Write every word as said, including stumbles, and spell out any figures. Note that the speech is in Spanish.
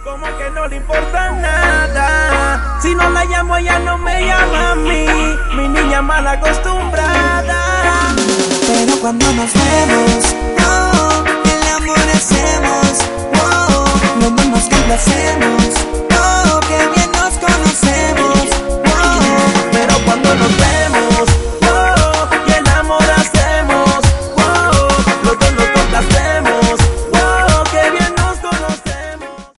Como que no le importa nada. Si no la llamo, ella no me llama a mí. Mi niña mal acostumbrada. Pero cuando nos vemos, oh, el amor hacemos, oh, no nos complace.